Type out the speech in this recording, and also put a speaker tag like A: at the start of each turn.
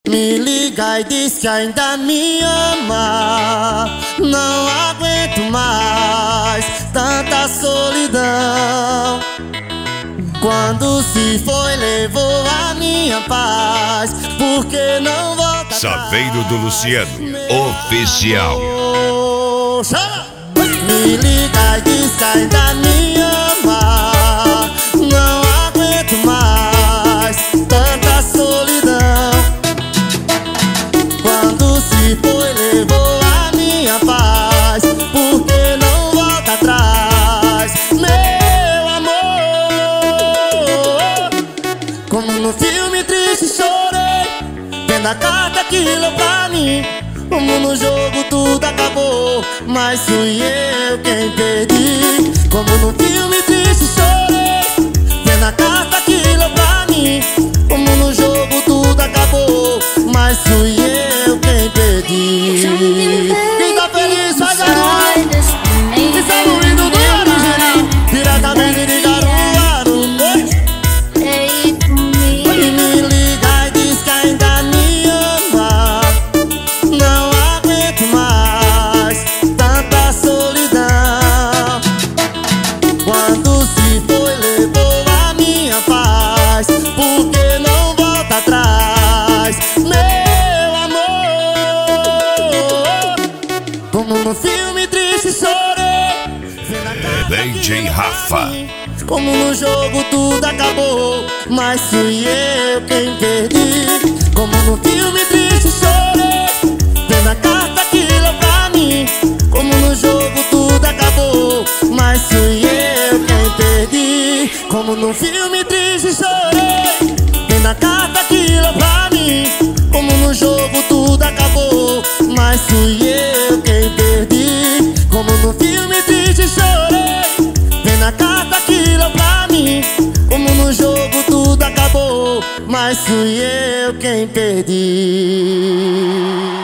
A: Me liga e diz que ainda me ama. Não aguento mais tanta solidão. Quando se foi, levou a minha paz. Por que não volta?
B: Saveiro do Luciano, oficial.
A: Chama! Me liga e diz que ainda me ama. Não aguento mais tanta solidão. Quando se foi, levou a minha paz. Por que não volta atrás, meu amor? Como no filme triste chorei, vendo a carta que leu pra mim. Como no jogo tudo acabou, mas fui eu quem perdi. Como no filme triste chorei, vendo a carta que leu pra mim. Como no jogo tudo acabou, mas fui eu quem perdi. Quem tá feliz faz a luz. Isso é o hino do original, diretamente de Caruaru. E me liga e diz que ainda me ama. Não aguento mais tanta solidão. Quando se foi, levou a minha paz. Por que não volta atrás, meu amor? Como no filme triste chorei,
B: DJ Rafa.
A: como no jogo tudo acabou, mas fui eu quem perdi. Como no filme triste chorei, vendo a carta que leu pra mim. Como no jogo tudo acabou, mas fui eu quem perdi. Como no filme triste chorei, vendo a carta que leu pra mim. Como no jogo tudo acabou, mas fui eu quem perdi. Como no filme triste chorei, vendo a carta que leu pra mim. Como no jogo tudo acabou, mas fui eu quem perdi.